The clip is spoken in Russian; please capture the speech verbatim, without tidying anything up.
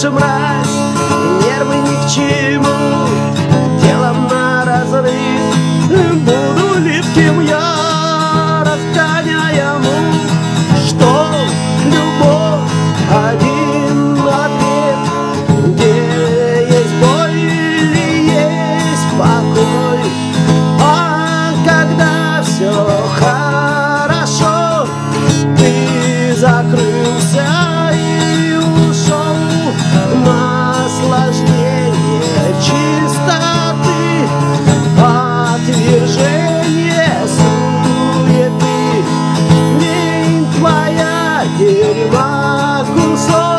душа мразь, и нервы ни к чему, телом на разрыв. Буду липким я, разгоняя мух, что любовь один ответ, где есть боль или есть покой. А когда все хорошо, ты закрылся и ушел. Наслаждение чистоты, отвержение суеты. Лень твоя, дерьма кусок.